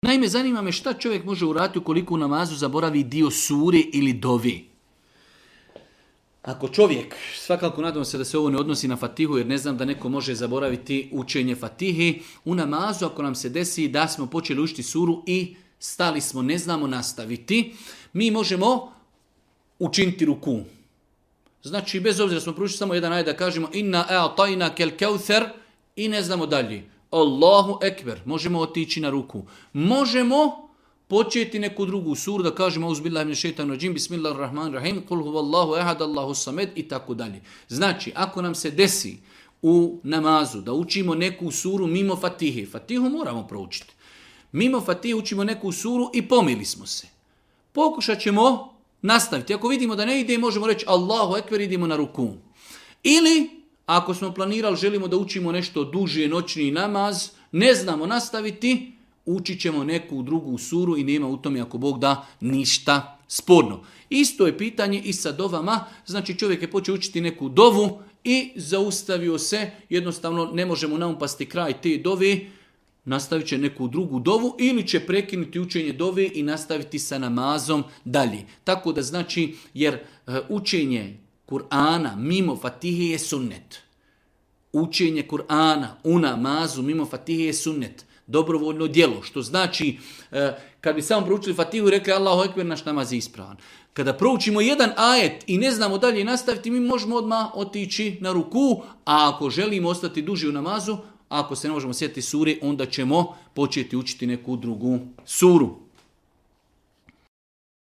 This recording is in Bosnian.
Naime, zanima me šta čovjek može uraditi ukoliko u namazu zaboravi dio sure ili dovi. Ako čovjek, svakako nadam se da se ovo ne odnosi na Fatihu, jer ne znam da neko može zaboraviti učenje Fatihe, u namazu ako nam se desi da smo počeli učiti suru i stali smo, ne znamo nastaviti, mi možemo učiniti ruku. Znači, bez obzira smo proučili samo jedan ajet da kažemo inna a'tajna kel kauthar i ne znamo dalje. Allahu ekber, možemo otići na ruku. Možemo početi neku drugu suru da kažemo uzbillahi min šeitanir racim, bismillahirrahmanirrahim, kul huvallahu ehad, Allahu samed i tako dalje. Znači, ako nam se desi u namazu da učimo neku suru mimo Fatihe, Fatihu moramo proučiti. Mimo Fatihe učimo neku suru i pomili smo se. Pokušat ćemo nastaviti. Ako vidimo da ne ide, možemo reći Allahu ekber, idemo na ruku. Ili, ako smo planirali, želimo da učimo nešto duže noćni namaz, ne znamo nastaviti, učit ćemo neku drugu suru i nema u tome, ako Bog da, ništa sporno. Isto je pitanje i sa dovama, znači čovjek je počeo učiti neku dovu i zaustavio se, jednostavno ne možemo naumpasti kraj te dove, nastavit će neku drugu dovu ili će prekinuti učenje dove i nastaviti sa namazom dalje. Tako da znači, jer učenje Kur'ana mimo Fatihe je sunnet. Učenje Kur'ana u namazu mimo Fatihe je sunnet. Dobrovoljno djelo, što znači kad bi samo proučili Fatihu i rekli Allahu ekber, naš namaz je ispravan. Kada proučimo jedan ajet i ne znamo dalje nastaviti, mi možemo odmah otići na ruku, a ako želimo ostati duži u namazu, ako se ne možemo sjetiti sure, onda ćemo početi učiti neku drugu suru.